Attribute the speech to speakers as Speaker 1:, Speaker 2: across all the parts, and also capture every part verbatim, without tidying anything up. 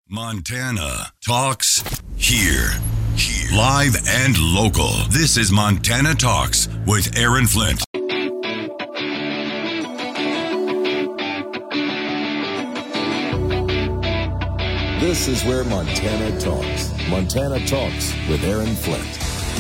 Speaker 1: Montana Talks here. Here. Live and local. This is Montana Talks with Aaron Flint.
Speaker 2: This is where Montana talks. Montana Talks with Aaron Flint.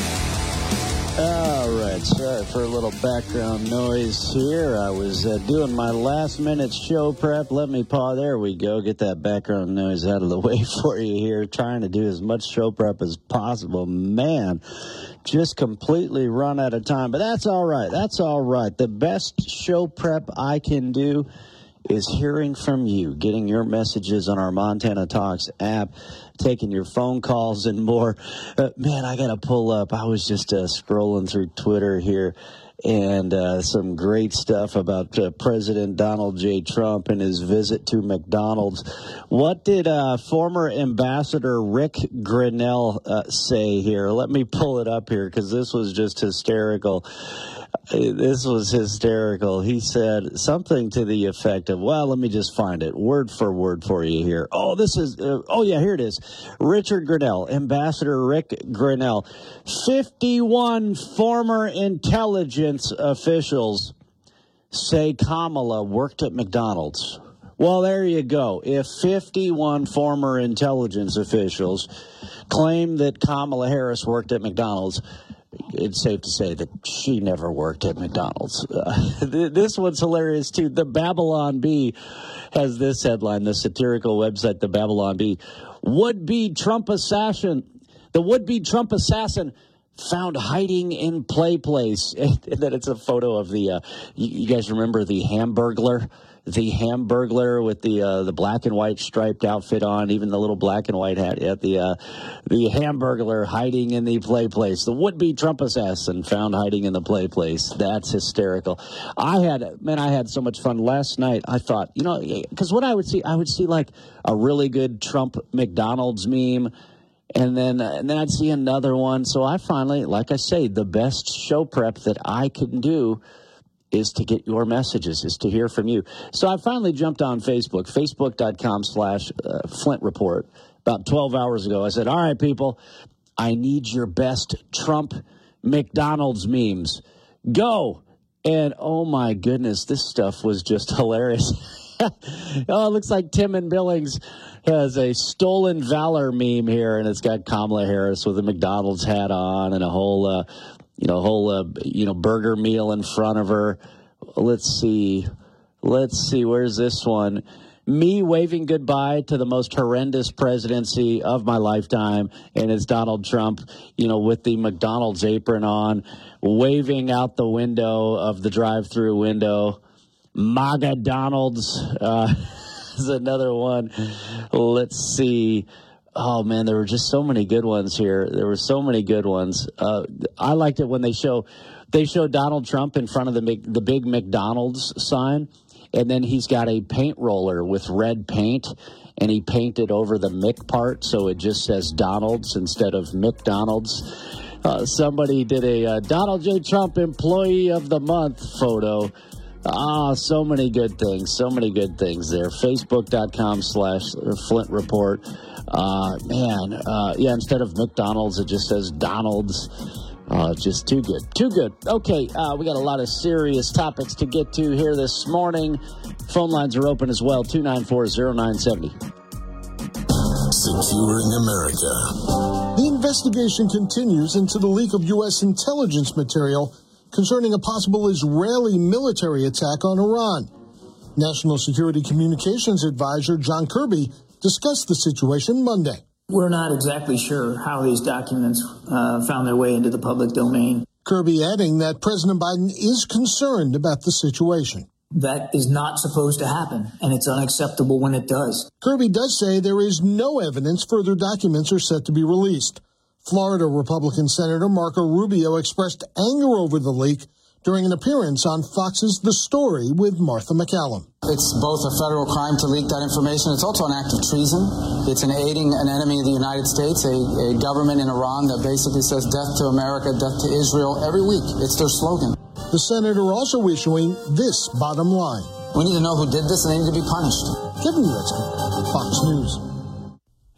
Speaker 3: All right, sorry for a little background noise here. I was uh, doing my last minute show prep. Let me pause. There we go. Get that background noise out of the way for you here. Trying to do as much show prep as possible. Man, just completely run out of time. But that's all right. That's all right. The best show prep I can do is hearing from you, getting your messages on our Montana Talks app, taking your phone calls and more. Uh, man, I got to pull up. I was just uh, scrolling through Twitter here, and uh, some great stuff about uh, President Donald J. Trump and his visit to McDonald's. What did uh, former Ambassador Rick Grinnell uh, say here? Let me pull it up here because this was just hysterical. This was hysterical. He said something to the effect of, well, let me just find it word for word for you here. Oh, this is, uh, oh, yeah, here it is. Richard Grinnell, Ambassador Rick Grinnell. fifty-one former intelligence officials say Kamala worked at McDonald's. Well, there you go. If fifty-one former intelligence officials claim that Kamala Harris worked at McDonald's, it's safe to say that she never worked at McDonald's. Uh, th- this one's hilarious, too. The Babylon Bee has this headline, the satirical website, The Babylon Bee. Would-be Trump assassin, the would-be Trump assassin found hiding in play place. And then it's a photo of the, uh, you, you guys remember the Hamburglar? The Hamburglar with the uh, the black and white striped outfit on, even the little black and white hat. At the uh, the Hamburglar hiding in the play place. The would-be Trump assassin found hiding in the play place. That's hysterical. I had man, I had so much fun last night. I thought, you know, because what I would see, I would see like a really good Trump McDonald's meme. And then, uh, and then I'd see another one. So I finally, like I say, the best show prep that I can do is to get your messages, is to hear from you. So I finally jumped on Facebook, facebook.com slash Flint Report. About twelve hours ago, I said, all right, people, I need your best Trump McDonald's memes. Go. And, oh, my goodness, this stuff was just hilarious. Oh, it looks like Tim and Billings has a stolen valor meme here, and it's got Kamala Harris with a McDonald's hat on and a whole, uh, you know, whole, uh, you know, burger meal in front of her. Let's see. Let's see. Where's this one? Me waving goodbye to the most horrendous presidency of my lifetime, and it's Donald Trump, you know, with the McDonald's apron on, waving out the window of the drive-through window. MAGA Donald's uh, is another one. Let's see. Oh, man, there were just so many good ones here. There were so many good ones. Uh, I liked it when they show they show Donald Trump in front of the the big McDonald's sign, and then he's got a paint roller with red paint, and he painted over the Mick part, so it just says Donald's instead of McDonald's. Uh, somebody did a uh, Donald J. Trump Employee of the Month photo. Ah, so many good things. So many good things there. Facebook.com slash Flint Report. Uh, man, uh, yeah, instead of McDonald's, it just says Donald's. Uh, just too good. Too good. Okay, uh, we got a lot of serious topics to get to here this morning. Phone lines are open as well, two nine four, zero nine seven zero.
Speaker 2: Securing America.
Speaker 4: The investigation continues into the leak of U S intelligence material concerning a possible Israeli military attack on Iran. National Security Communications Advisor John Kirby discussed the situation Monday.
Speaker 5: We're not exactly sure how these documents uh, found their way into the public domain.
Speaker 4: Kirby adding that President Biden is concerned about the situation.
Speaker 5: That is not supposed to happen, and it's unacceptable when it does.
Speaker 4: Kirby does say there is no evidence further documents are set to be released. Florida Republican Senator Marco Rubio expressed anger over the leak during an appearance on Fox's The Story with Martha McCallum.
Speaker 6: It's both a federal crime to leak that information. It's also an act of treason. It's an aiding an enemy of the United States, a, a government in Iran that basically says death to America, death to Israel every week. It's their slogan.
Speaker 4: The senator also issuing this bottom line.
Speaker 6: We need to know who did this, and they need to be punished.
Speaker 4: Kevin Uretsky, Fox News.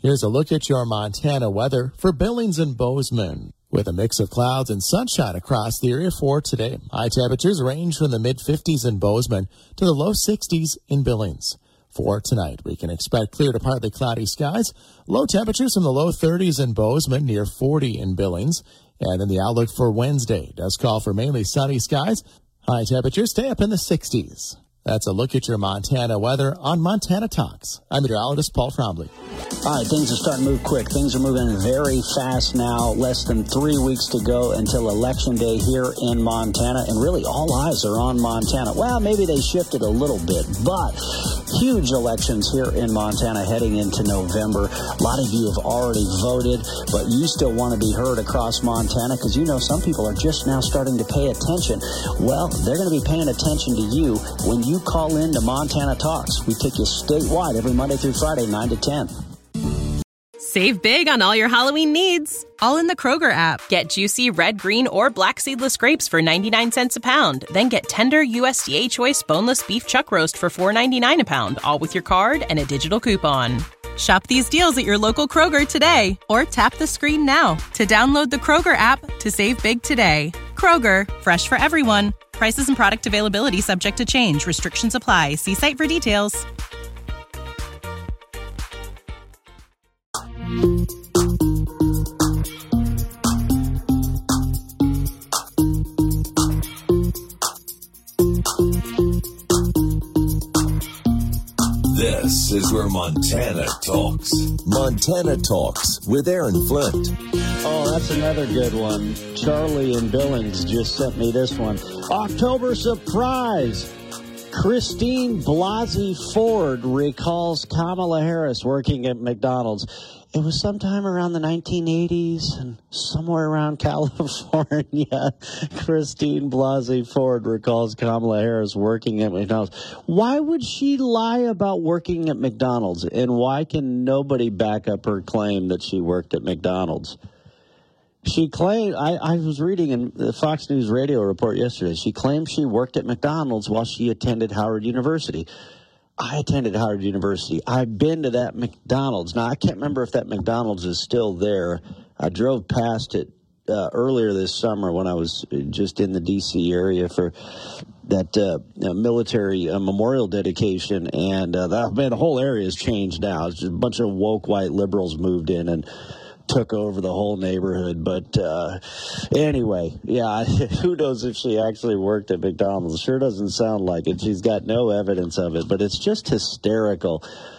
Speaker 7: Here's a look at your Montana weather for Billings and Bozeman. With a mix of clouds and sunshine across the area for today. High temperatures range from the mid-fifties in Bozeman to the low sixties in Billings. For tonight, we can expect clear to partly cloudy skies. Low temperatures in the low thirties in Bozeman, near forty in Billings. And then the outlook for Wednesday does call for mainly sunny skies. High temperatures stay up in the sixties. That's a look at your Montana weather on Montana Talks. I'm meteorologist Paul Frombley.
Speaker 3: All right, things are starting to move quick. Things are moving very fast now. Less than three weeks to go until Election Day here in Montana. And really, all eyes are on Montana. Well, maybe they shifted a little bit, but huge elections here in Montana heading into November. A lot of you have already voted, but you still want to be heard across Montana because you know some people are just now starting to pay attention. Well, they're going to be paying attention to you when you call in to Montana Talks. We take you statewide every Monday through Friday, nine to ten.
Speaker 8: Save big on all your Halloween needs, all in the Kroger app. Get juicy red, green, or black seedless grapes for ninety-nine cents a pound. Then get tender U S D A Choice boneless beef chuck roast for four ninety-nine a pound, all with your card and a digital coupon. Shop these deals at your local Kroger today, or tap the screen now to download the Kroger app to save big today. Kroger, fresh for everyone. Prices and product availability subject to change. Restrictions apply. See site for details.
Speaker 2: This is where Montana talks. Montana Talks with Aaron Flint.
Speaker 3: Oh, that's another good one. Charlie in Billings just sent me this one. October surprise. Christine Blasey Ford recalls Kamala Harris working at McDonald's. It was sometime around the nineteen eighties and somewhere around California. Christine Blasey Ford recalls Kamala Harris working at McDonald's. Why would she lie about working at McDonald's? And why can nobody back up her claim that she worked at McDonald's? She claimed, I, I was reading in the Fox News radio report yesterday, she claimed she worked at McDonald's while she attended Howard University. I attended Howard University. I've been to that McDonald's. Now, I can't remember if that McDonald's is still there. I drove past it uh, earlier this summer when I was just in the D C area for that uh, military uh, memorial dedication, and uh, that, man, the whole area has changed now. It's just a bunch of woke white liberals moved in and took over the whole neighborhood. But uh, anyway, yeah, who knows if she actually worked at McDonald's? Sure doesn't sound like it. She's got no evidence of it, but it's just hysterical.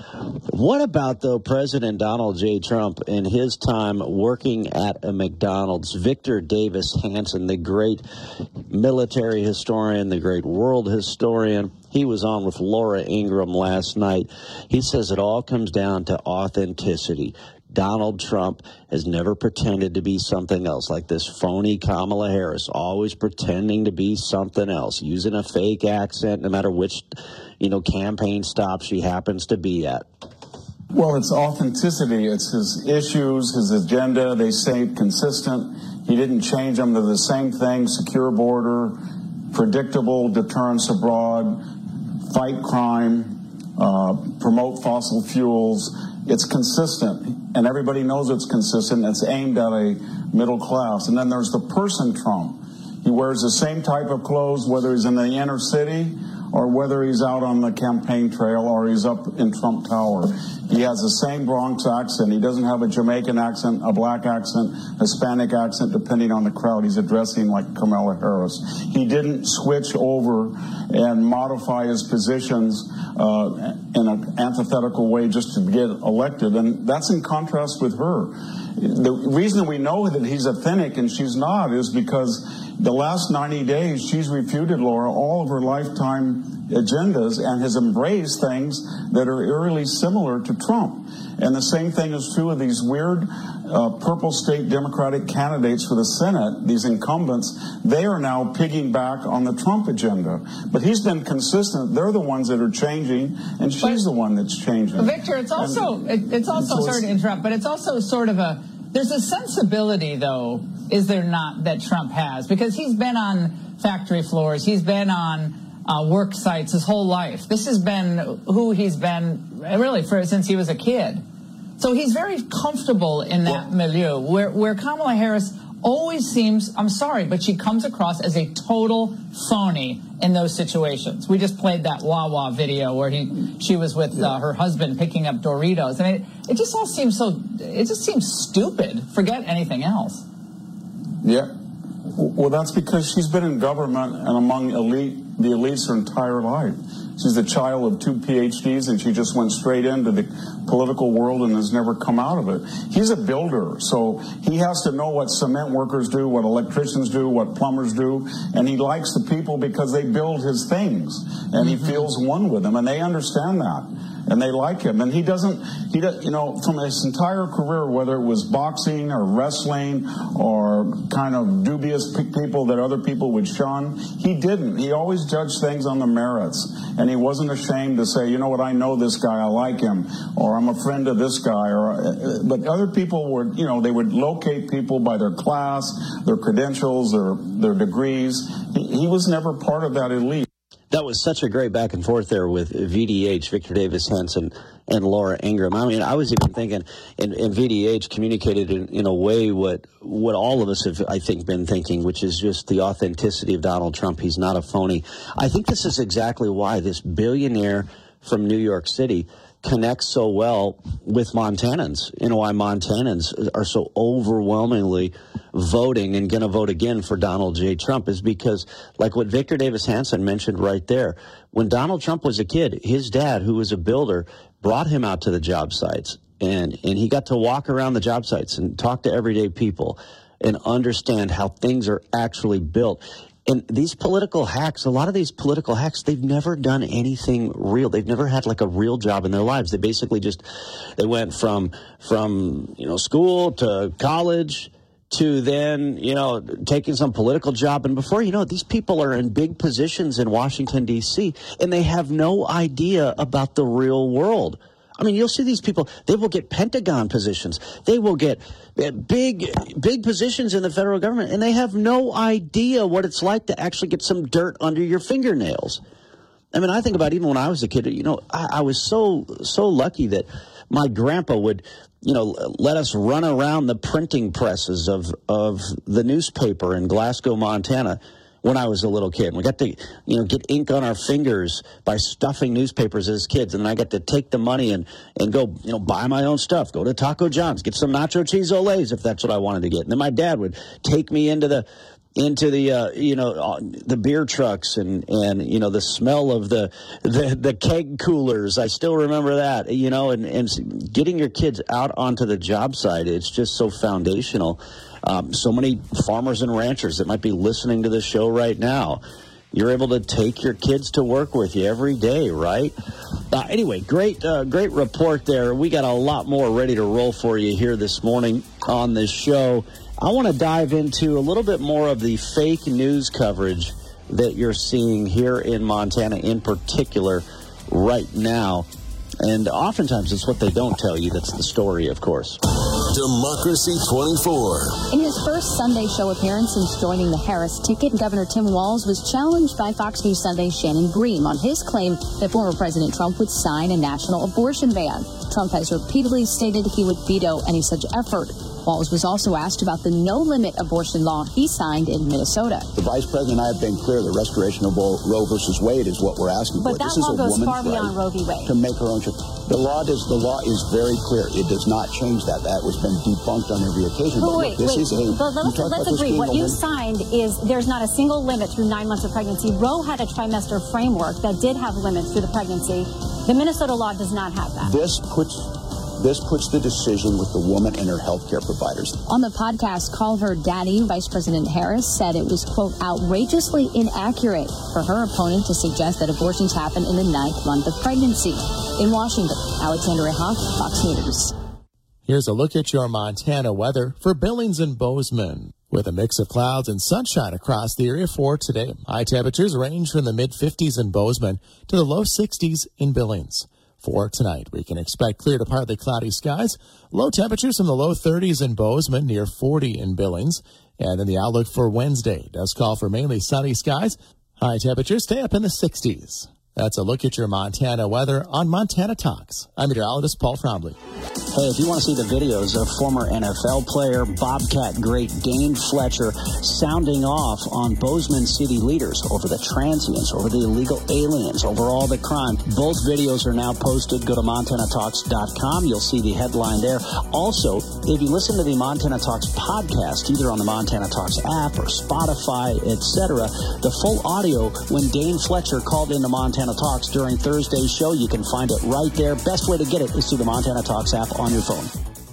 Speaker 3: What about, though, President Donald J. Trump in his time working at a McDonald's? Victor Davis Hanson, the great military historian, the great world historian, he was on with Laura Ingraham last night. He says it all comes down to authenticity. Donald Trump has never pretended to be something else, like this phony Kamala Harris, always pretending to be something else, using a fake accent no matter which, you know, campaign stop she happens to be at.
Speaker 9: Well, it's authenticity. It's his issues, his agenda. They stay consistent. He didn't change them. They're the same thing: secure border, predictable deterrence abroad, fight crime, uh, promote fossil fuels. It's consistent, and everybody knows it's consistent. It's aimed at a middle class. And then there's the person Trump. He wears the same type of clothes, whether he's in the inner city or whether he's out on the campaign trail or he's up in Trump Tower. He has the same Bronx accent. He doesn't have a Jamaican accent, a black accent, Hispanic accent, depending on the crowd he's addressing, like Kamala Harris. He didn't switch over and modify his positions uh, in an antithetical way just to get elected, and that's in contrast with her. The reason we know that he's authentic and she's not is because the last ninety days she's refuted, Laura, all of her lifetime agendas and has embraced things that are eerily similar to Trump. And the same thing is true of these weird uh, purple state Democratic candidates for the Senate, these incumbents. They are now piggybacking on the Trump agenda. But he's been consistent. They're the ones that are changing, and she's but, the one that's changing.
Speaker 10: Victor, it's also, and, it's also, so sorry to interrupt, but it's also sort of a, there's a sensibility, though, is there not, that Trump has? Because he's been on factory floors. He's been on uh, work sites his whole life. This has been who he's been, really, for since he was a kid. So he's very comfortable in that well, milieu, where, where Kamala Harris always seems, I'm sorry, but she comes across as a total phony in those situations. We just played that Wawa video where he she was with uh, her husband picking up Doritos. I mean, it just all seems so, it just seems stupid. Forget anything else.
Speaker 9: Yeah. Well, that's because she's been in government and among elite, the elites her entire life. She's the child of two P H Ds, and she just went straight into the political world and has never come out of it. He's a builder, so he has to know what cement workers do, what electricians do, what plumbers do, and he likes the people because they build his things, and he feels one with them, and they understand that. And they like him, and he doesn't. He does, you know, from his entire career, whether it was boxing or wrestling or kind of dubious pe- people that other people would shun, he didn't. He always judged things on the merits, and he wasn't ashamed to say, you know what, I know this guy, I like him, or I'm a friend of this guy. Or, but other people were, you know, they would locate people by their class, their credentials, their their degrees. He, he was never part of that elite.
Speaker 3: That was such a great back and forth there with V D H, Victor Davis Hanson, and Laura Ingraham. I mean, I was even thinking, and, and V D H communicated in, in a way what what all of us have, I think, been thinking, which is just the authenticity of Donald Trump. He's not a phony. I think this is exactly why this billionaire from New York City connects so well with Montanans. You know, why Montanans are so overwhelmingly voting and going to vote again for Donald J. Trump is because, like what Victor Davis Hanson mentioned right there, when Donald Trump was a kid, his dad, who was a builder, brought him out to the job sites, and, and he got to walk around the job sites and talk to everyday people and understand how things are actually built. And these political hacks, a lot of these political hacks, they've never done anything real. They've never had like a real job in their lives. They basically just, they went from, from, you know, school to college to then, you know, taking some political job. And before you know it, these people are in big positions in Washington, D C, and they have no idea about the real world. I mean, you'll see these people, they will get Pentagon positions. They will get big, big positions in the federal government, and they have no idea what it's like to actually get some dirt under your fingernails. I mean, I think about even when I was a kid, you know, I, I was so, so lucky that my grandpa would, you know, let us run around the printing presses of, of the newspaper in Glasgow, Montana, when I was a little kid. We got to, you know, get ink on our fingers by stuffing newspapers as kids. And then I got to take the money and, and go, you know, buy my own stuff. Go to Taco John's, get some nacho cheese olays if that's what I wanted to get. And then my dad would take me into the, into the, uh, you know, the beer trucks and, and, you know, the smell of the, the, the keg coolers. I still remember that, you know, and, and getting your kids out onto the job site, it's just so foundational. Um, so many farmers and ranchers that might be listening to this show right now, you're able to take your kids to work with you every day, right? Uh, anyway, great, uh, great report there. We got a lot more ready to roll for you here this morning on this show. I want to dive into a little bit more of the fake news coverage that you're seeing here in Montana in particular right now. And oftentimes it's what they don't tell you that's the story, of course.
Speaker 2: Democracy twenty-four.
Speaker 11: In his first Sunday show appearance since joining the Harris ticket, Governor Tim Walz was challenged by Fox News Sunday's Shannon Bream on his claim that former President Trump would sign a national abortion ban. Trump has repeatedly stated he would veto any such effort. Walz was also asked about the no-limit abortion law he signed in Minnesota.
Speaker 12: The Vice President and I have been clear the restoration of Roe versus Wade is what we're asking
Speaker 11: but
Speaker 12: for.
Speaker 11: But that
Speaker 12: this
Speaker 11: law
Speaker 12: is a
Speaker 11: goes
Speaker 12: woman's
Speaker 11: far beyond
Speaker 12: right
Speaker 11: Roe v. Wade.
Speaker 12: To make her own choice. The law does. The law is very clear. It does not change that. That has been debunked on every occasion.
Speaker 11: But,
Speaker 12: but
Speaker 11: wait,
Speaker 12: look, this
Speaker 11: wait.
Speaker 12: is a.
Speaker 11: But let's, let's agree. What you signed is there's not a single limit through nine months of pregnancy. Roe had a trimester framework that did have limits through the pregnancy. The Minnesota law does not have that.
Speaker 12: This puts. This puts the decision with the woman and her health care providers.
Speaker 11: On the podcast, Call Her Daddy, Vice President Harris said it was, quote, outrageously inaccurate for her opponent to suggest that abortions happen in the ninth month of pregnancy. In Washington, Alexandra Hoff, Fox News.
Speaker 7: Here's a look at your Montana weather for Billings and Bozeman. With a mix of clouds and sunshine across the area for today. High temperatures range from the mid fifties in Bozeman to the low sixties in Billings. For tonight, we can expect clear to partly cloudy skies, low temperatures in the low thirties in Bozeman, near forty in Billings. And then the outlook for Wednesday does call for mainly sunny skies. High temperatures stay up in the sixties. That's a look at your Montana weather on Montana Talks. I'm meteorologist Paul Trombley.
Speaker 3: Hey, if you want to see the videos of former N F L player, Bobcat great Dane Fletcher sounding off on Bozeman city leaders over the transients, over the illegal aliens, over all the crime, both videos are now posted. Go to Montana Talks dot com. You'll see the headline there. Also, if you listen to the Montana Talks podcast, either on the Montana Talks app or Spotify, et cetera, the full audio when Dane Fletcher called into Montana Talks during Thursday's show, you can find it right there. Best way to get it is through the Montana Talks app on your phone.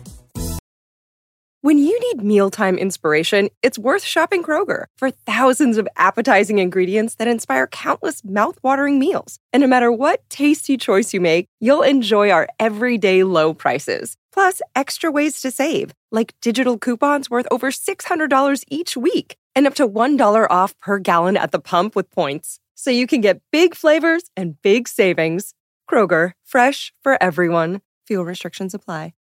Speaker 13: When you need mealtime inspiration, it's worth shopping Kroger for thousands of appetizing ingredients that inspire countless mouth-watering meals. And no matter what tasty choice you make, you'll enjoy our everyday low prices. Plus, extra ways to save, like digital coupons worth over six hundred dollars each week and up to one dollar off per gallon at the pump with points. So you can get big flavors and big savings. Kroger, fresh for everyone. Fuel restrictions apply.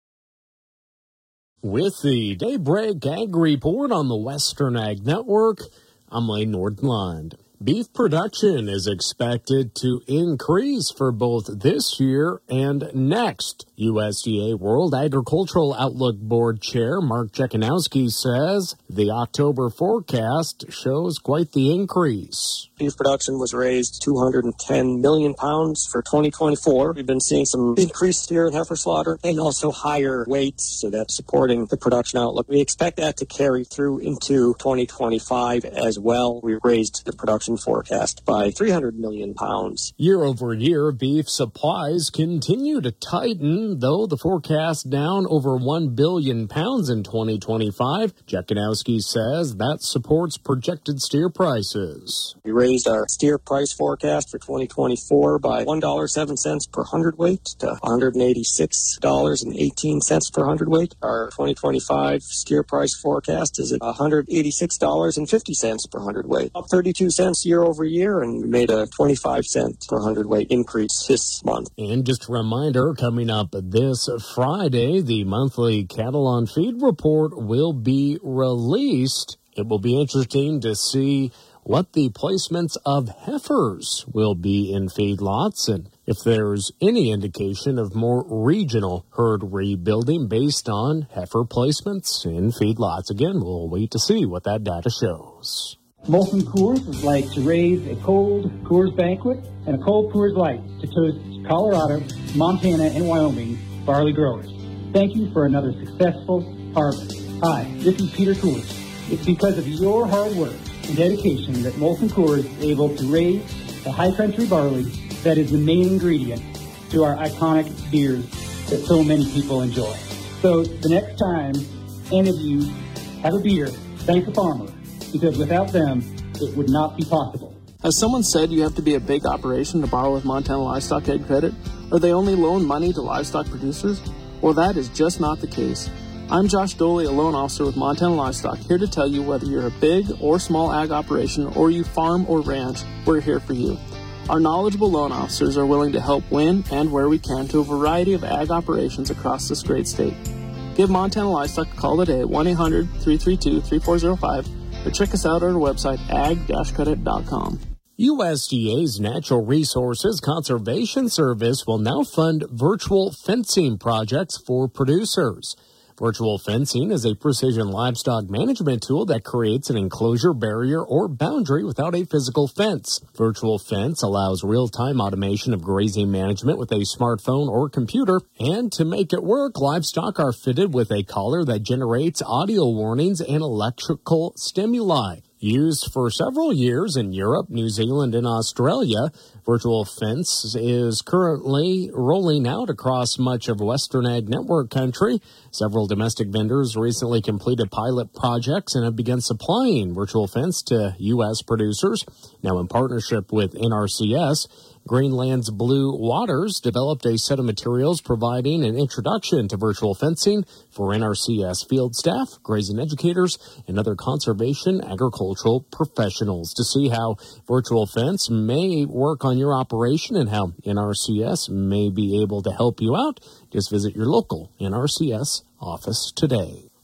Speaker 14: With the Daybreak Ag Report on the Western Ag Network, I'm Lane Nordlund. Beef production is expected to increase for both this year and next. U S D A World Agricultural Outlook Board Chair Mark Jekanowski says the October forecast shows quite the increase.
Speaker 15: Beef production was raised two hundred ten million pounds for twenty twenty-four. We've been seeing some increased steer and heifer slaughter and also higher weights, so that's supporting the production outlook. We expect that to carry through into twenty twenty-five as well. We raised the production forecast by three hundred million pounds.
Speaker 14: Year over year, beef supplies continue to tighten, though the forecast down over one billion pounds in twenty twenty-five. Jekanowski says that supports projected steer prices.
Speaker 15: We raised our steer price forecast for twenty twenty-four by one dollar and seven cents per hundredweight to one hundred eighty-six dollars and eighteen cents per hundredweight. Our twenty twenty-five steer price forecast is at one hundred eighty-six dollars and fifty cents per hundredweight, up thirty-two cents year over year, and we made a twenty-five cent per hundredweight increase this month.
Speaker 14: And just a reminder, coming up this Friday, the monthly Cattle on Feed report will be released. It will be interesting to see what the placements of heifers will be in feedlots and if there's any indication of more regional herd rebuilding based on heifer placements in feedlots. Again, we'll wait to see what that data shows.
Speaker 16: Molson Coors would like to raise a cold Coors Banquet and a cold Coors Light to toast Colorado, Montana, and Wyoming barley growers. Thank you for another successful harvest. Hi, this is Peter Coors. It's because of your hard work and dedication that Molson Coors is able to raise the high country barley that is the main ingredient to our iconic beers that so many people enjoy. So the next time any of you have a beer, thank a farmer, because without them, it would not be possible.
Speaker 17: Has someone said you have to be a big operation to borrow with Montana Livestock Ag Credit? Or they only loan money to livestock producers? Well, that is just not the case. I'm Josh Doley, a loan officer with Montana Livestock, here to tell you whether you're a big or small ag operation or you farm or ranch, we're here for you. Our knowledgeable loan officers are willing to help when and where we can to a variety of ag operations across this great state. Give Montana Livestock a call today at one eight hundred, three three two, three four zero five or check us out at our website, ag dash credit dot com.
Speaker 14: U S D A's Natural Resources Conservation Service will now fund virtual fencing projects for producers. Virtual fencing is a precision livestock management tool that creates an enclosure, barrier, or boundary without a physical fence. Virtual Fence allows real-time automation of grazing management with a smartphone or computer, and to make it work, livestock are fitted with a collar that generates audio warnings and electrical stimuli. Used for several years in Europe, New Zealand, and Australia, Virtual Fence is currently rolling out across much of Western Ag Network country. Several domestic vendors recently completed pilot projects and have begun supplying Virtual Fence to U S producers. Now, in partnership with N R C S, Greenland's Blue Waters developed a set of materials providing an introduction to virtual fencing for N R C S field staff, grazing educators, and other conservation agricultural professionals. To see how virtual fence may work on your operation and how N R C S may be able to help you out, just visit your local N R C S office today.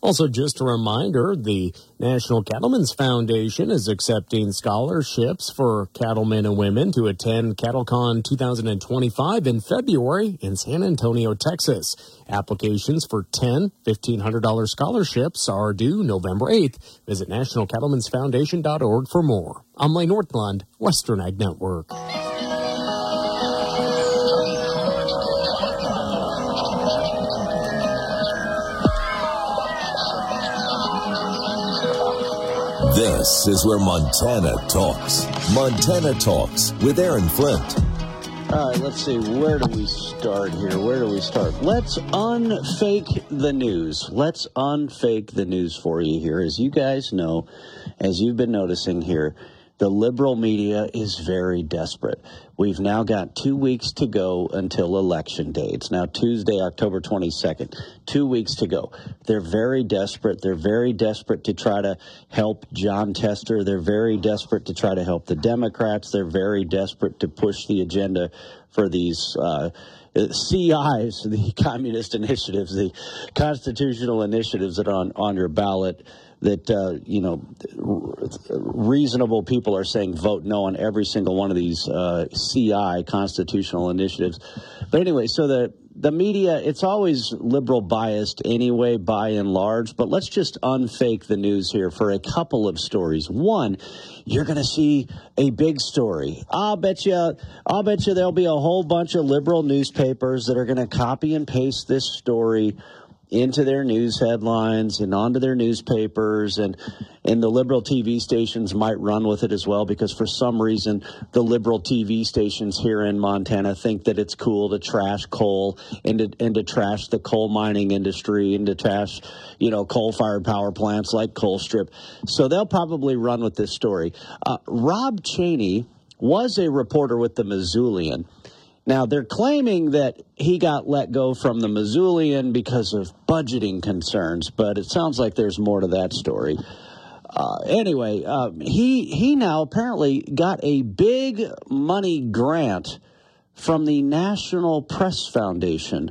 Speaker 14: Also, just a reminder, the National Cattlemen's Foundation is accepting scholarships for cattlemen and women to attend CattleCon two thousand twenty-five in February in San Antonio, Texas. Applications for ten fifteen hundred dollars scholarships are due November eighth. Visit national cattlemen's foundation dot org for more. I'm Lane Northland, Western Ag Network.
Speaker 2: This is where Montana talks. Montana Talks with Aaron Flint.
Speaker 3: All right, let's see. Where do we start here? Where do we start? Let's unfake the news. Let's unfake the news for you here. As you guys know, as you've been noticing here, the liberal media is very desperate. We've now got two weeks to go until Election Day. It's now Tuesday, October twenty-second. Two weeks to go. They're very desperate. They're very desperate to try to help Jon Tester. They're very desperate to try to help the Democrats. They're very desperate to push the agenda for these uh, C Is, the communist initiatives, the constitutional initiatives that are on, on your ballot. That, uh, you know, reasonable people are saying vote no on every single one of these uh, C I, constitutional initiatives. But anyway, so the, the media, it's always liberal biased anyway, by and large. But let's just unfake the news here for a couple of stories. One, you're going to see a big story. I'll bet you, I'll bet you there'll be a whole bunch of liberal newspapers that are going to copy and paste this story into their news headlines and onto their newspapers, and and the liberal T V stations might run with it as well, because for some reason the liberal T V stations here in Montana think that it's cool to trash coal and to, and to trash the coal mining industry and to trash, you know, coal-fired power plants like Colstrip. So they'll probably run with this story. Uh, Rob Cheney was a reporter with the Missoulian. Now, they're claiming that he got let go from the Missoulian because of budgeting concerns, but it sounds like there's more to that story. Uh, anyway, uh, he he now apparently got a big money grant from the National Press Foundation,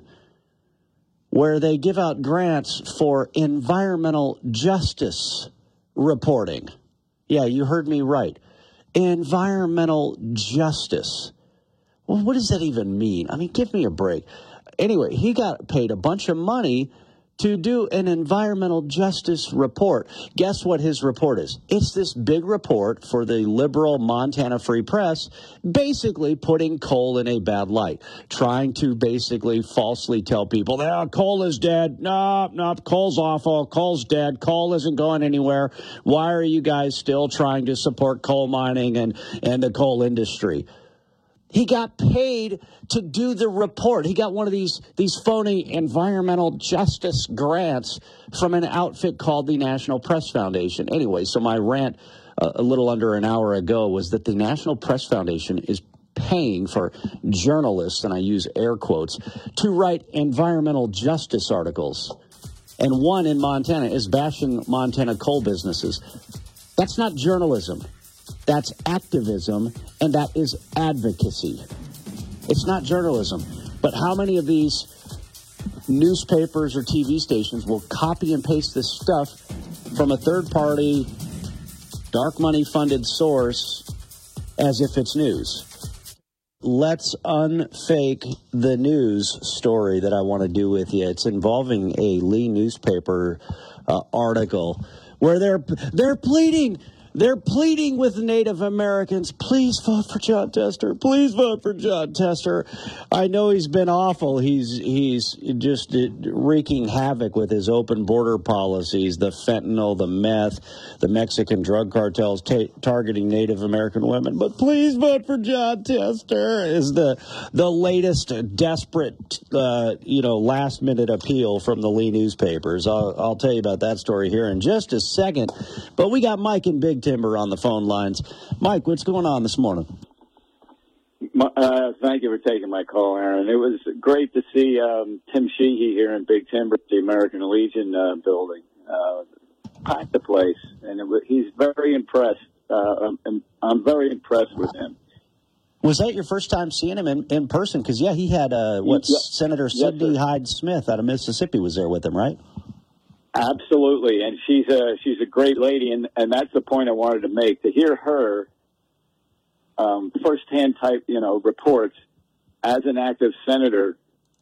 Speaker 3: where they give out grants for environmental justice reporting. Yeah, you heard me right. Environmental justice. Well, what does that even mean? I mean, give me a break. Anyway, he got paid a bunch of money to do an environmental justice report. Guess what his report is? It's this big report for the liberal Montana Free Press, basically putting coal in a bad light, trying to basically falsely tell people, oh, coal is dead. No, no, coal's awful. Coal's dead. Coal isn't going anywhere. Why are you guys still trying to support coal mining and, and the coal industry? He got paid to do the report. He got one of these these phony environmental justice grants from an outfit called the National Press Foundation. Anyway, so my rant uh, a little under an hour ago was that the National Press Foundation is paying for journalists, and I use air quotes, to write environmental justice articles. And one in Montana is bashing Montana coal businesses. That's not journalism. That's activism, and that is advocacy. It's not journalism. But how many of these newspapers or T V stations will copy and paste this stuff from a third-party, dark money-funded source as if it's news? Let's unfake the news story that I want to do with you. It's involving a Lee newspaper uh, article where they're they're pleading... They're pleading with Native Americans, please vote for Jon Tester. Please vote for Jon Tester. I know he's been awful. He's he's just wreaking havoc with his open border policies, the fentanyl, the meth, the Mexican drug cartels ta- targeting Native American women. But please vote for Jon Tester is the the latest desperate, uh, you know, last minute appeal from the Lee newspapers. I'll, I'll tell you about that story here in just a second. But we got Mike and Big Timber on the phone lines. Mike, what's going on this morning?
Speaker 18: Uh, thank you for taking my call, Aaron. It was great to see um, Tim Sheehy here in Big Timber at the American Legion uh, building. Uh, packed the place, and it was, he's very impressed. Uh, I'm, I'm very impressed with him.
Speaker 3: Was that your first time seeing him in, in person? Because, yeah, he had, uh, what,
Speaker 18: yeah.
Speaker 3: Senator Sidney yes, Hyde Smith out of Mississippi was there with him, right?
Speaker 18: Absolutely, and she's a she's a great lady, and, and that's the point I wanted to make. To hear her um, firsthand type, you know, reports as an active senator,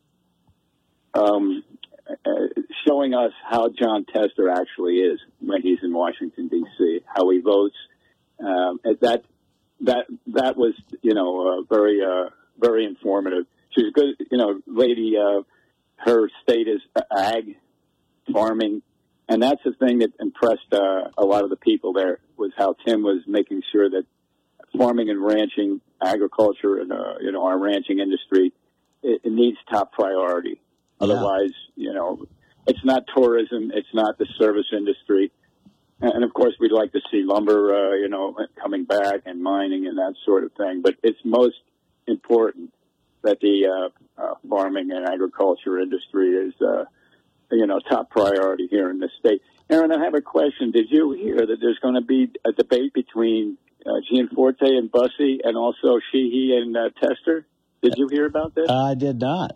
Speaker 18: um, uh, showing us how Jon Tester actually is when he's in Washington D C, how he votes. Um, that that that was, you know, uh, very uh, very informative. She's a good, you know, lady. Uh, her state is ag. Farming, and that's the thing that impressed uh, a lot of the people there, was how Tim was making sure that farming and ranching, agriculture, and uh, you know, our ranching industry, it, it needs top priority. Yeah. Otherwise, you know, it's not tourism, it's not the service industry, and of course, we'd like to see lumber, uh, you know, coming back, and mining and that sort of thing. But it's most important that the uh, uh, farming and agriculture industry is. Uh, you know, top priority here in the state. Aaron, I have a question. Did you hear that there's going to be a debate between uh, Gianforte and Busse, and also Sheehy and uh, Tester? Did you hear about this?
Speaker 3: I did not.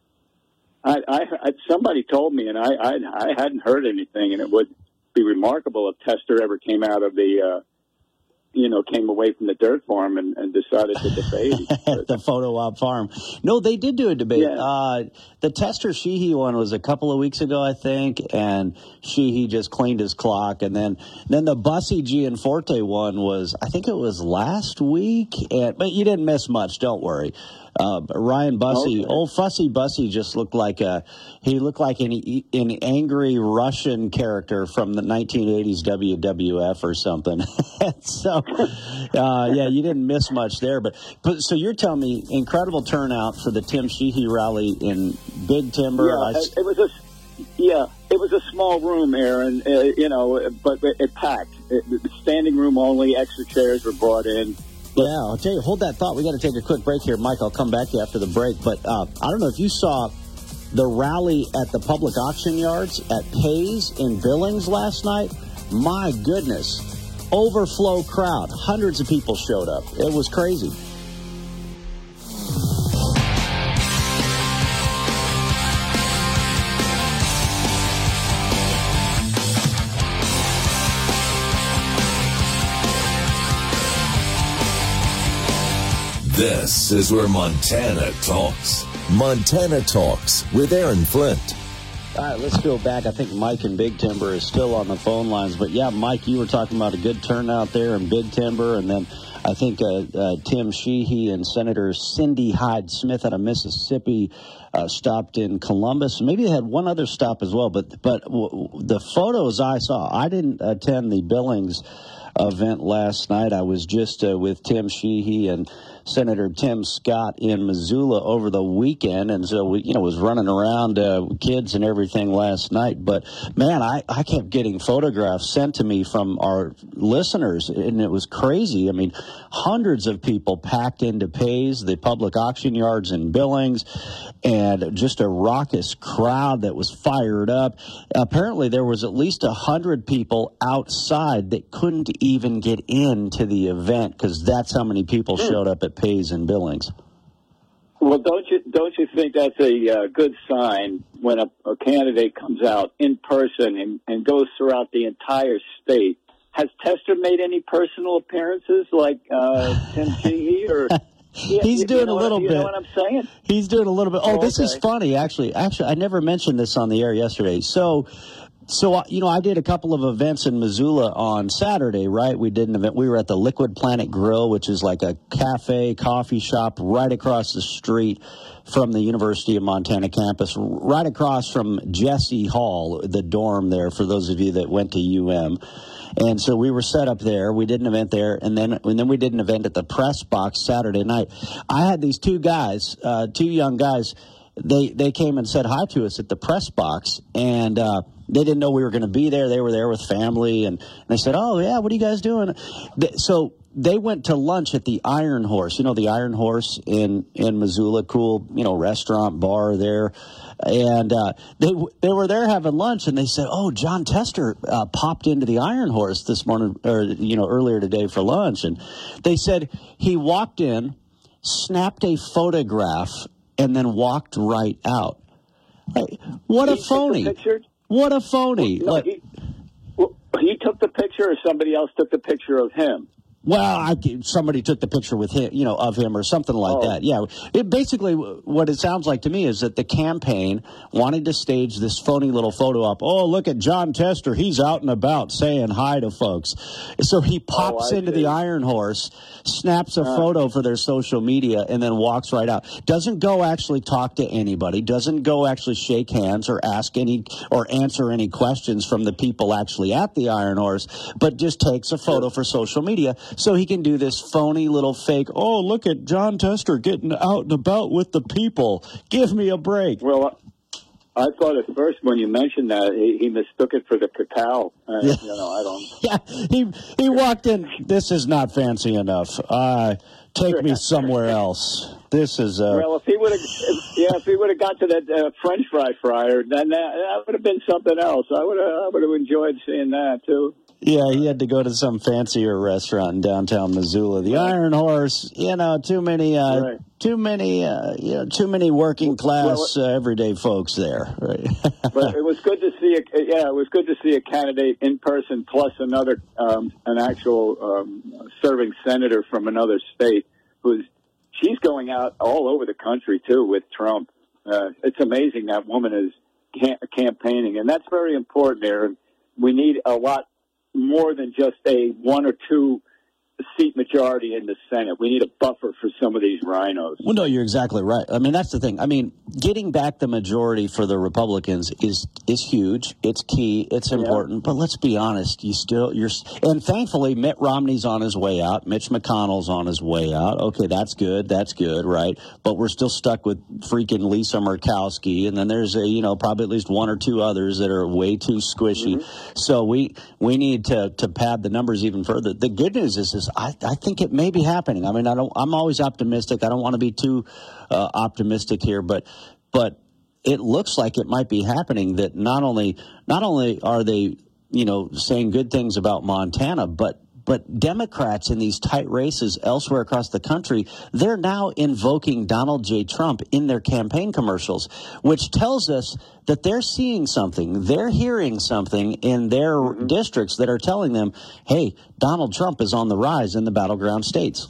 Speaker 18: I, I, I somebody told me, and I, I, I hadn't heard anything, and it would be remarkable if Tester ever came out of the, uh, you know, came away from the dirt farm and, and decided to debate.
Speaker 3: At the photo op farm. No, they did do a debate.
Speaker 18: Yeah.
Speaker 3: Uh, the Tester Sheehy one was a couple of weeks ago, I think, and Sheehy just cleaned his clock. And then, then the Busse Gianforte one was, I think it was last week. And, but you didn't miss much, don't worry. Uh, Ryan Busse, okay. Old Fussy Busse just looked like a, he looked like an, an angry Russian character from the nineteen eighties W W F or something. So, uh, yeah, you didn't miss much there. But, but so you're telling me incredible turnout for the Tim Sheehy rally in Big Timber.
Speaker 18: Yeah, I, it was a, yeah, it was a small room, Aaron, uh, you know, but it, it packed. It, standing room only, extra chairs were brought in.
Speaker 3: Yeah, I'll tell you, hold that thought. We got to take a quick break here, Mike. I'll come back to you after the break. But uh, I don't know if you saw the rally at the public auction yards at Pays in Billings last night. My goodness, overflow crowd. Hundreds of people showed up. It was crazy.
Speaker 2: This is where Montana talks. Montana Talks with Aaron Flint.
Speaker 3: All right, let's go back. I think Mike in Big Timber is still on the phone lines. But, yeah, Mike, you were talking about a good turnout there in Big Timber. And then I think uh, uh, Tim Sheehy and Senator Cindy Hyde-Smith out of Mississippi uh, stopped in Columbus. Maybe they had one other stop as well. But, but w- the photos I saw, I didn't attend the Billings event last night. I was just uh, with Tim Sheehy and Senator Tim Scott in Missoula over the weekend, and so we, you know, was running around uh, kids and everything last night. But man, I, I kept getting photographs sent to me from our listeners, and it was crazy. I mean, hundreds of people packed into Pays, the public auction yards in Billings, and just a raucous crowd that was fired up. Apparently, there was at least a hundred people outside that couldn't even get into the event because that's how many people showed up at Pays and Billings.
Speaker 18: Well, don't you don't you think that's a uh, good sign when a, a candidate comes out in person and, and goes throughout the entire state? Has Tester made any personal appearances like uh, Tim Sheehy or? Yeah,
Speaker 3: He's
Speaker 18: you,
Speaker 3: doing
Speaker 18: you know
Speaker 3: a little
Speaker 18: what, you
Speaker 3: bit.
Speaker 18: You know what I'm saying?
Speaker 3: He's doing a little bit. Oh,
Speaker 18: oh
Speaker 3: this
Speaker 18: okay.
Speaker 3: is funny, actually. Actually, I never mentioned this on the air yesterday. So. So, you know, I did a couple of events in Missoula on Saturday, right? We did an event. We were at the Liquid Planet Grill, which is like a cafe, coffee shop right across the street from the University of Montana campus, right across from Jesse Hall, the dorm there, for those of you that went to U M. And so we were set up there. We did an event there, and then and then we did an event at the Press Box Saturday night. I had these two guys, uh, two young guys. They they came and said hi to us at the Press Box, and uh, they didn't know we were going to be there. They were there with family, and, and they said, "Oh yeah, what are you guys doing?" They, so they went to lunch at the Iron Horse. You know, the Iron Horse in in Missoula, cool, you know, restaurant bar there. And uh, they they were there having lunch, and they said, "Oh, Jon Tester uh, popped into the Iron Horse this morning, or you know, earlier today for lunch." And they said he walked in, snapped a photograph, and then walked right out. Like, what a phony! What a phony.
Speaker 18: Well, no,
Speaker 3: like,
Speaker 18: he, well, he took the picture or somebody else took the picture of him?
Speaker 3: Well, I, somebody took the picture with him, you know, of him or something like
Speaker 18: oh.
Speaker 3: that. Yeah. It basically, what it sounds like to me is that the campaign wanted to stage this phony little photo up. Oh, look at Jon Tester. He's out and about saying hi to folks. So he pops
Speaker 18: oh,
Speaker 3: into
Speaker 18: see.
Speaker 3: the Iron Horse, snaps a
Speaker 18: uh.
Speaker 3: photo for their social media, and then walks right out. Doesn't go actually talk to anybody. Doesn't go actually shake hands or ask any or answer any questions from the people actually at the Iron Horse, but just takes a photo for social media. So he can do this phony little fake, oh, look at Jon Tester getting out and about with the people. Give me a break.
Speaker 18: Well, I thought at first when you mentioned that, he, he mistook it for the cacao. Uh,
Speaker 3: yeah.
Speaker 18: You know, I don't...
Speaker 3: Yeah, he, he walked in, this is not fancy enough. Uh, take me somewhere else. This is... Uh...
Speaker 18: Well, if he would have yeah, if he would have got to that uh, French fry fryer, then that, that would have been something else. I would have I would have enjoyed seeing that, too.
Speaker 3: Yeah, he had to go to some fancier restaurant in downtown Missoula. The right. Iron Horse, you know, too many, uh, right. too many, uh, you know, too many working class, well, uh, everyday folks there. Right.
Speaker 18: But it was good to see, a, yeah, it was good to see a candidate in person plus another, um, an actual um, serving senator from another state who's, she's going out all over the country too with Trump. Uh, it's amazing that woman is cam- campaigning, and that's very important there. We need a lot more than just a one or two seat majority in the Senate. We need a buffer for some of these rhinos.
Speaker 3: Well, no, you're exactly right. I mean, that's the thing. I mean, getting back the majority for the Republicans is is huge. It's key. It's important. Yeah. But let's be honest. You still you're and thankfully Mitt Romney's on his way out. Mitch McConnell's on his way out. Okay, that's good. That's good, right? But we're still stuck with freaking Lisa Murkowski, and then there's a you know probably at least one or two others that are way too squishy. Mm-hmm. So we we need to to pad the numbers even further. The good news is is I, I think it may be happening. I mean, I don't. I'm always optimistic. I don't want to be too uh, optimistic here, but but it looks like it might be happening. That not only not only are they you know saying good things about Montana, but but Democrats in these tight races elsewhere across the country, they're now invoking Donald J. Trump in their campaign commercials, which tells us that they're seeing something. They're hearing something in their mm-hmm. districts that are telling them, hey, Donald Trump is on the rise in the battleground states.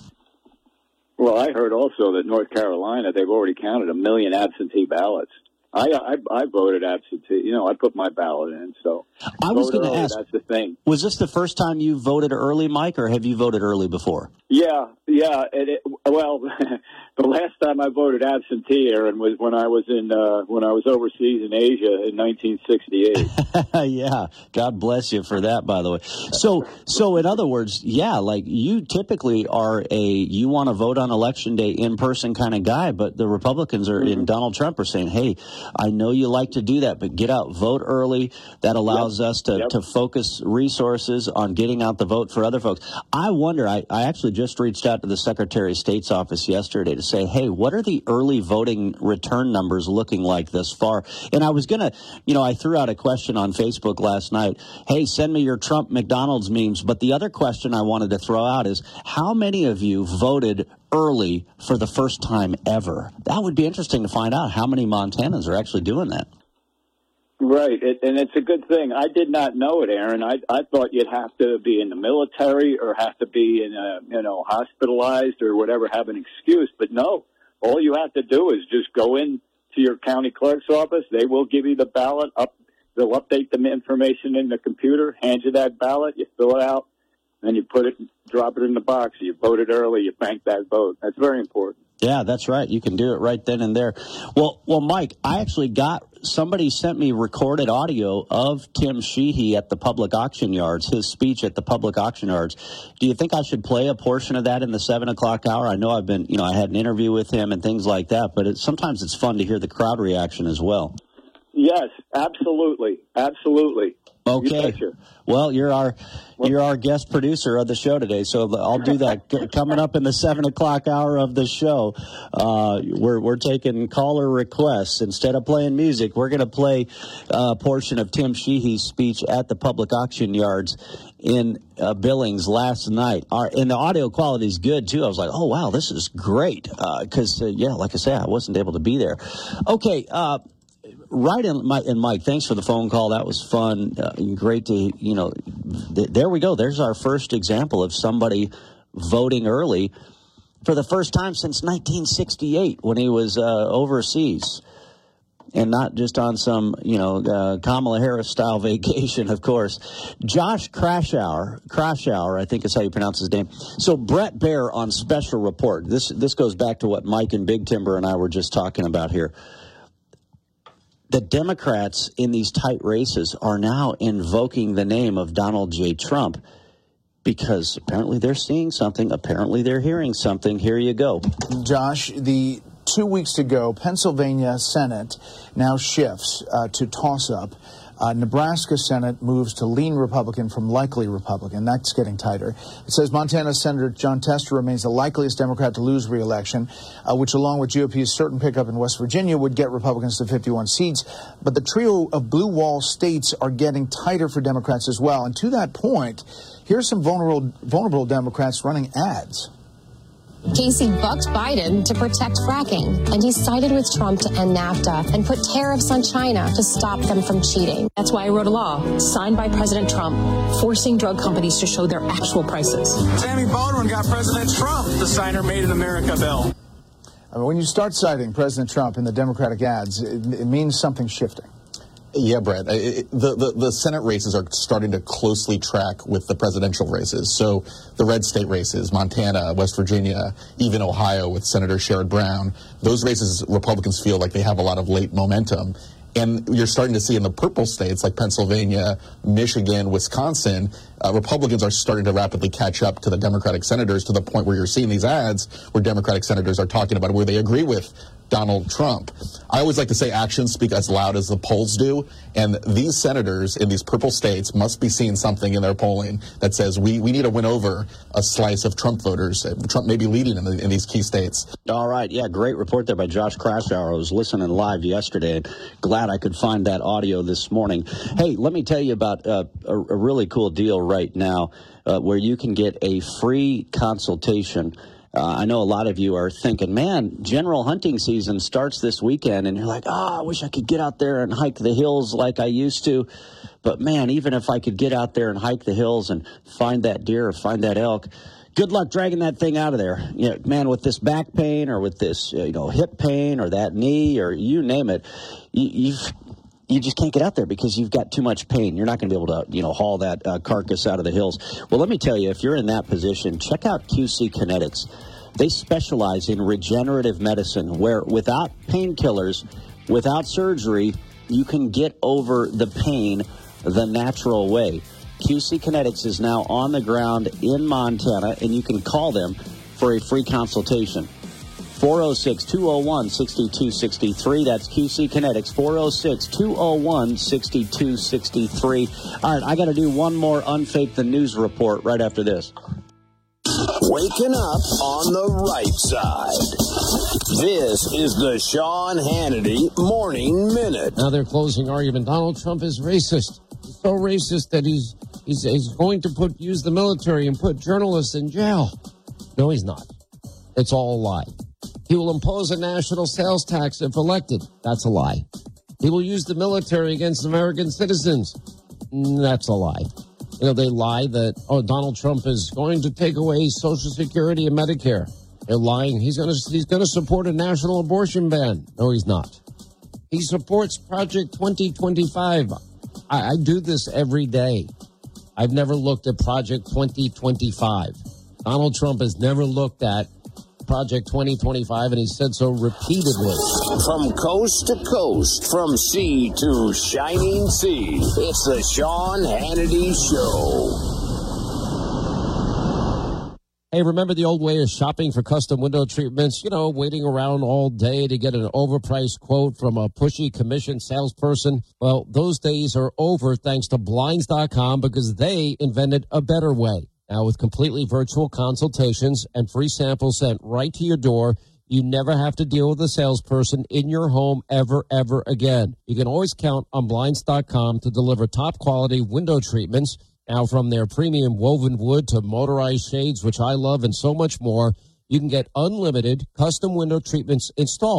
Speaker 18: Well, I heard also that North Carolina, they've already counted a million absentee ballots. I, I I voted absentee. You know, I put my ballot in. So
Speaker 3: I was going to ask.
Speaker 18: That's the thing.
Speaker 3: Was this the first time you voted early, Mike, or have you voted early before?
Speaker 18: Yeah, yeah. And it, well, the last time I voted absentee, Aaron, was when I was in uh, when I was overseas in Asia in nineteen sixty-eight.
Speaker 3: Yeah, God bless you for that, by the way. So, so in other words, yeah, like you typically are a you want to vote on election day in person kind of guy, but the Republicans are mm-hmm. in Donald Trump are saying, hey, I know you like to do that, but get out, vote early. That allows yep. us to, yep. to focus resources on getting out the vote for other folks. I wonder, I, I actually just reached out to the Secretary of State's office yesterday to say, hey, what are the early voting return numbers looking like thus far? And I was going to, you know, I threw out a question on Facebook last night. Hey, send me your Trump McDonald's memes. But the other question I wanted to throw out is how many of you voted early for the first time ever? That would be interesting to find out how many Montanans are actually doing that.
Speaker 18: Right, it, and it's a good thing. I did not know it, Aaron. I I thought you'd have to be in the military or have to be in a, you know, hospitalized or whatever, have an excuse. But no, all you have to do is just go in to your county clerk's office. They will give you the ballot. Up, they'll update the information in the computer, hand you that ballot, you fill it out, then you put it, drop it in the box. You voted early, you bank that vote. That's very important.
Speaker 3: Yeah, that's right. You can do it right then and there. Well, well, Mike, I actually got somebody sent me recorded audio of Tim Sheehy at the public auction yards, his speech at the public auction yards. Do you think I should play a portion of that in the seven o'clock hour? I know I've been, you know, I had an interview with him and things like that, but it, sometimes it's fun to hear the crowd reaction as well.
Speaker 18: Yes, absolutely, absolutely.
Speaker 3: Okay. You well, you're our you're our guest producer of the show today, so I'll do that coming up in the seven o'clock hour of the show. Uh, we're we're taking caller requests instead of playing music. We're going to play a portion of Tim Sheehy's speech at the public auction yards in uh, Billings last night. Our, and the audio quality is good too. I was like, oh wow, this is great because uh, uh, yeah, like I said, I wasn't able to be there. Okay. Uh, right in, Mike, and Mike, thanks for the phone call. That was fun. Uh, great to, you know, th- there we go. There's our first example of somebody voting early for the first time since nineteen sixty-eight when he was uh, overseas. And not just on some, you know, uh, Kamala Harris-style vacation, of course. Josh Krashour, Krashour, I think is how you pronounce his name. So Brett Baer on Special Report. This this goes back to what Mike and Big Timber and I were just talking about here. The Democrats in these tight races are now invoking the name of Donald J. Trump because apparently they're seeing something. Apparently they're hearing something. Here you go.
Speaker 19: Josh, the two weeks to go, Pennsylvania Senate now shifts uh, to toss-up. Uh, Nebraska Senate moves to lean Republican from likely Republican. That's getting tighter. It says Montana Senator Jon Tester remains the likeliest Democrat to lose re-election, uh, which along with G O P's certain pickup in West Virginia would get Republicans to fifty-one seats. But the trio of blue wall states are getting tighter for Democrats as well. And to that point, here's some vulnerable, vulnerable Democrats running ads.
Speaker 20: Casey bucked Biden to protect fracking, and he sided with Trump to end NAFTA and put tariffs on China to stop them from cheating.
Speaker 21: That's why I wrote a law signed by President Trump forcing drug companies to show their actual prices.
Speaker 22: Tammy Baldwin got President Trump to sign her Made in America bill.
Speaker 19: I mean, when you start citing President Trump in the Democratic ads, it, it means something's shifting.
Speaker 23: Yeah, Brett. It, the, the, the Senate races are starting to closely track with the presidential races. So the red state races, Montana, West Virginia, even Ohio with Senator Sherrod Brown, those races Republicans feel like they have a lot of late momentum. And you're starting to see in the purple states like Pennsylvania, Michigan, Wisconsin, uh, Republicans are starting to rapidly catch up to the Democratic senators to the point where you're seeing these ads where Democratic senators are talking about where they agree with Donald Trump. I always like to say actions speak as loud as the polls do, and these senators in these purple states must be seeing something in their polling that says we, we need to win over a slice of Trump voters. Trump may be leading in, the, in these key states.
Speaker 3: All right. Yeah, great report there by Josh Krashour. I was listening live yesterday, and glad I could find that audio this morning. Hey, let me tell you about uh, a, a really cool deal right now uh, where you can get a free consultation. Uh, I know a lot of you are thinking, man, general hunting season starts this weekend, and you're like, oh, I wish I could get out there and hike the hills like I used to. But, man, even if I could get out there and hike the hills and find that deer or find that elk, good luck dragging that thing out of there. You know, man, with this back pain or with this, you know, hip pain or that knee or you name it, you, you've... you just can't get out there because you've got too much pain. You're not going to be able to, you know, haul that uh, carcass out of the hills. Well, let me tell you, if you're in that position, check out Q C Kinetics. They specialize in regenerative medicine where without painkillers, without surgery, you can get over the pain the natural way. Q C Kinetics is now on the ground in Montana, and you can call them for a free consultation. four oh six, two oh one, six two six three. That's Q C Kinetics, four oh six, two oh one, six two six three. All right, I got to do one more Unfake the News report right after this.
Speaker 2: Waking up on the right side. This is the Sean Hannity Morning Minute.
Speaker 24: Now they're closing argument. Donald Trump is racist. He's so racist that he's he's, he's going to put use the military and put journalists in jail. No, he's not. It's all a lie. He will impose a national sales tax if elected. That's a lie. He will use the military against American citizens. That's a lie. You know, they lie that, oh, Donald Trump is going to take away Social Security and Medicare. They're lying. He's going to he's going to support a national abortion ban. No, he's not. He supports Project twenty twenty-five. I, I do this every day. I've never looked at Project twenty twenty-five. Donald Trump has never looked at Project twenty twenty-five, and he said so repeatedly.
Speaker 2: From coast to coast, from sea to shining sea, it's the Sean Hannity Show.
Speaker 24: Hey, remember the old way of shopping for custom window treatments? You know, waiting around all day to get an overpriced quote from a pushy commission salesperson? Well, those days are over thanks to Blinds dot com because they invented a better way. Now, with completely virtual consultations and free samples sent right to your door, you never have to deal with a salesperson in your home ever, ever again. You can always count on Blinds dot com to deliver top-quality window treatments. Now, from their premium woven wood to motorized shades, which I love, and so much more, you can get unlimited custom window treatments installed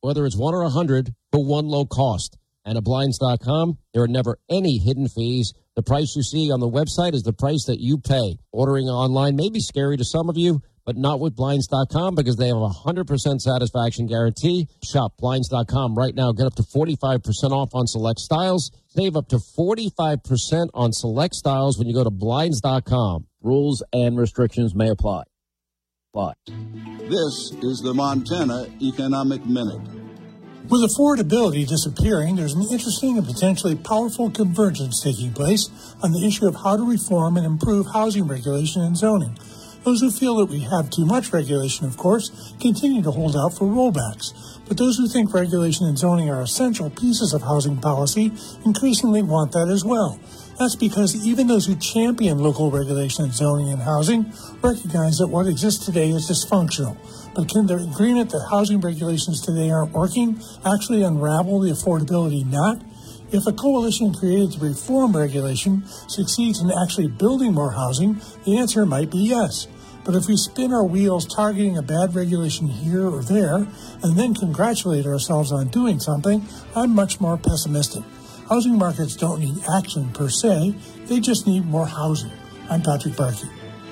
Speaker 24: whether it's one or a hundred, for one low cost. And at Blinds dot com, there are never any hidden fees. The price you see on the website is the price that you pay. Ordering online may be scary to some of you, but not with Blinds dot com because they have a one hundred percent satisfaction guarantee. Shop Blinds dot com right now. Get up to forty-five percent off on select styles. Save up to forty-five percent on select styles when you go to Blinds dot com.
Speaker 1: Rules and restrictions may apply. Apply.
Speaker 4: This is the Montana Economic Minute.
Speaker 5: With affordability disappearing, there's an interesting and potentially powerful convergence taking place on the issue of how to reform and improve housing regulation and zoning. Those who feel that we have too much regulation, of course, continue to hold out for rollbacks. But those who think regulation and zoning are essential pieces of housing policy increasingly want that as well. That's because even those who champion local regulation and zoning in housing recognize that what exists today is dysfunctional. But can the agreement that housing regulations today aren't working actually unravel the affordability knot? If a coalition created to reform regulation succeeds in actually building more housing, the answer might be yes. But if we spin our wheels targeting a bad regulation here or there, and then congratulate ourselves on doing something, I'm much more pessimistic. Housing markets don't need action per se, they just need more housing. I'm Patrick Barkey.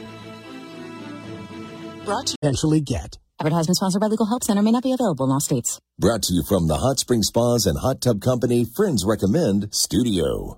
Speaker 6: Brought to eventually get.
Speaker 25: Advertisement sponsored by Legal Help Center, may not be available in all states.
Speaker 6: Brought to you from the Hot Spring Spas and Hot Tub Company Friends Recommend Studio.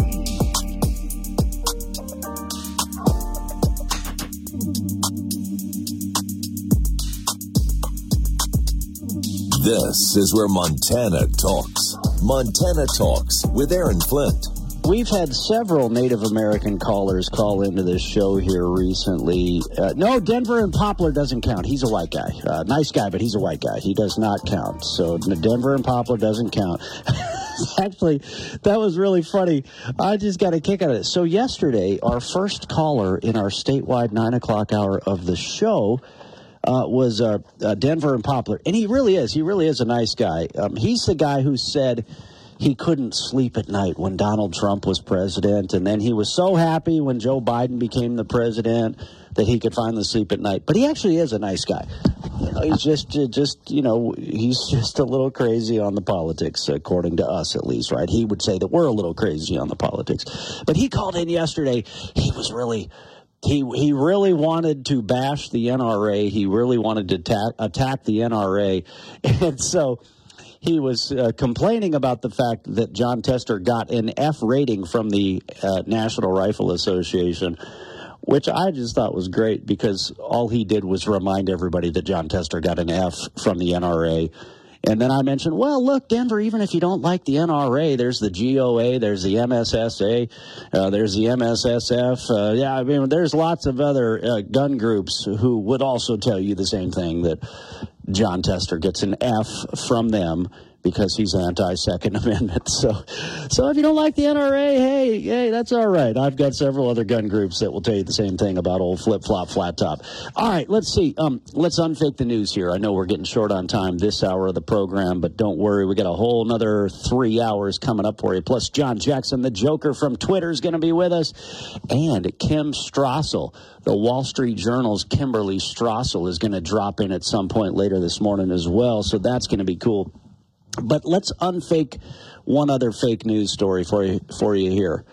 Speaker 6: This is where Montana talks. Montana Talks with Aaron Flint.
Speaker 3: We've had several Native American callers call into this show here recently. Uh, no, Denver and Poplar doesn't count. He's a white guy. Uh, nice guy, but he's a white guy. He does not count. So Denver and Poplar doesn't count. Actually, that was really funny. I just got a kick out of it. So yesterday, our first caller in our statewide nine o'clock hour of the show Uh, was uh, uh, Denver and Poplar. And he really is. He really is a nice guy. Um, he's the guy who said he couldn't sleep at night when Donald Trump was president. And then he was so happy when Joe Biden became the president that he could finally sleep at night. But he actually is a nice guy. You know, he's just, uh, just, you know, he's just a little crazy on the politics, according to us at least, right? He would say that we're a little crazy on the politics. But he called in yesterday. He was really... He he really wanted to bash the N R A. He really wanted to attack, attack the N R A. And so he was uh, complaining about the fact that Jon Tester got an F rating from the uh, National Rifle Association, which I just thought was great because all he did was remind everybody that Jon Tester got an F from the N R A. And then I mentioned, well, look, Denver, even if you don't like the N R A, there's the G O A, there's the M S S A, uh, there's the M S S F. Uh, yeah, I mean, there's lots of other uh, gun groups who would also tell you the same thing, that Jon Tester gets an F from them because he's anti-Second Amendment. So so if you don't like the N R A, hey, hey, that's all right. I've got several other gun groups that will tell you the same thing about old flip-flop, flat top. All right, let's see. Um, let's unfake the news here. I know we're getting short on time this hour of the program, but don't worry. We got a whole another three hours coming up for you. Plus, John Jackson, the Joker from Twitter, is going to be with us. And Kim Strassel, the Wall Street Journal's Kimberly Strassel, is going to drop in at some point later this morning as well. So that's going to be cool. But let's unfake one other fake news story for you for you here.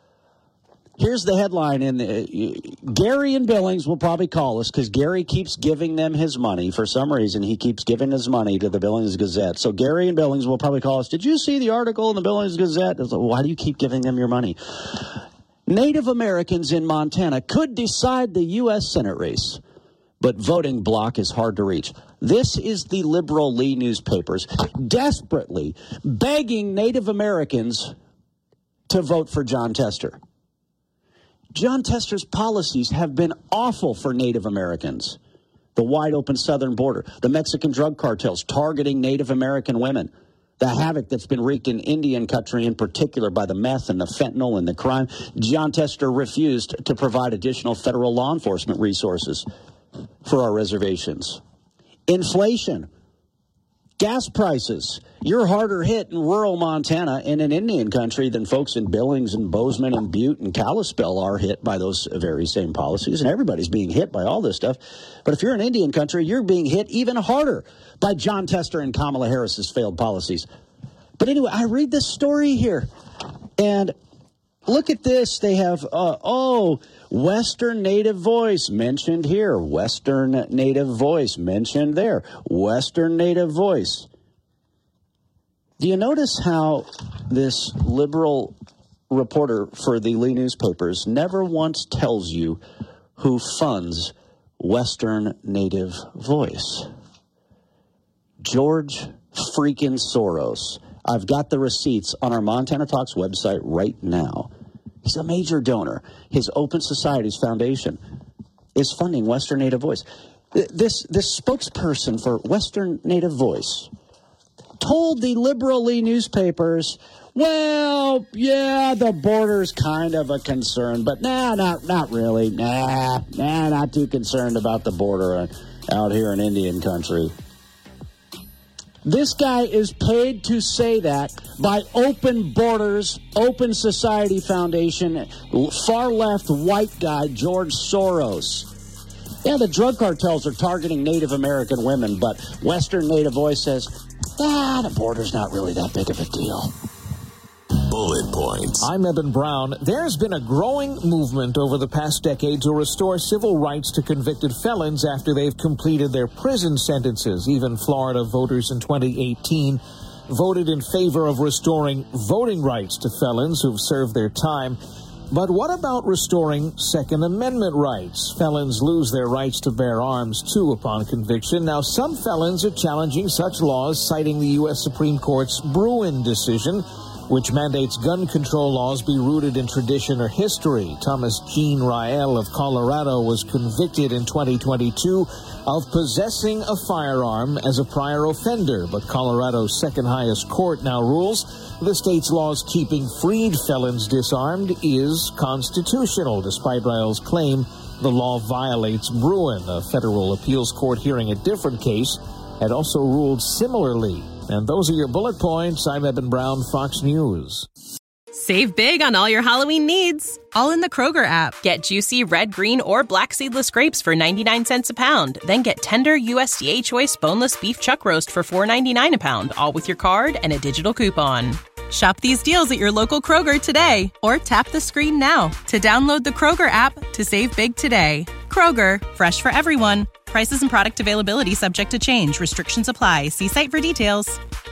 Speaker 3: Here's the headline. In the, Gary and Billings will probably call us because Gary keeps giving them his money. For some reason, he keeps giving his money to the Billings Gazette. So Gary and Billings will probably call us. Did you see the article in the Billings Gazette? Like, why do you keep giving them your money? Native Americans in Montana could decide the U S Senate race, but voting bloc is hard to reach. This is the liberal Lee newspapers desperately begging Native Americans to vote for Jon Tester. Jon Tester's policies have been awful for Native Americans. The wide open southern border, the Mexican drug cartels targeting Native American women, the havoc that's been wreaked in Indian country, in particular by the meth and the fentanyl and the crime. Jon Tester refused to provide additional federal law enforcement resources for our reservations. Inflation. Gas prices. You're harder hit in rural Montana and in Indian country than folks in Billings and Bozeman and Butte and Kalispell are hit by those very same policies. And everybody's being hit by all this stuff. But if you're in Indian country, you're being hit even harder by John Tester and Kamala Harris's failed policies. But anyway, I read this story here. And look at this. They have, uh, oh, Western Native Voice mentioned here. Western Native Voice mentioned there. Western Native Voice. Do you notice how this liberal reporter for the Lee newspapers never once tells you who funds Western Native Voice? George freaking Soros. I've got the receipts on our Montana Talks website right now. He's a major donor. His Open Societies Foundation is funding Western Native Voice. This, this spokesperson for Western Native Voice told the liberal Lee newspapers, well, yeah, the border's kind of a concern, but nah, not, not really. Nah, nah, not too concerned about the border out here in Indian country. This guy is paid to say that by Open Borders, Open Society Foundation, far-left white guy George Soros. Yeah, the drug cartels are targeting Native American women, but Western Native Voice says, ah, the border's not really that big of a deal.
Speaker 6: Bullet points.
Speaker 8: I'm Eben Brown. There's been a growing movement over the past decade to restore civil rights to convicted felons after they've completed their prison sentences. Even Florida voters in twenty eighteen voted in favor of restoring voting rights to felons who've served their time. But what about restoring Second Amendment rights? Felons lose their rights to bear arms, too, upon conviction. Now, some felons are challenging such laws, citing the U S Supreme Court's Bruen decision, which mandates gun control laws be rooted in tradition or history. Thomas Jean Rael of Colorado was convicted in twenty twenty-two of possessing a firearm as a prior offender, but Colorado's second highest court now rules the state's laws keeping freed felons disarmed is constitutional, despite Rael's claim the law violates Bruen. A federal appeals court hearing a different case had also ruled similarly. And those are your bullet points. I'm Eben Brown, Fox News.
Speaker 9: Save big on all your Halloween needs, all in the Kroger app. Get juicy red, green, or black seedless grapes for ninety-nine cents a pound. Then get tender U S D A Choice boneless beef chuck roast for four ninety-nine a pound, all with your card and a digital coupon. Shop these deals at your local Kroger today, or tap the screen now to download the Kroger app to save big today. Kroger, fresh for everyone. Prices and product availability subject to change. Restrictions apply. See site for details.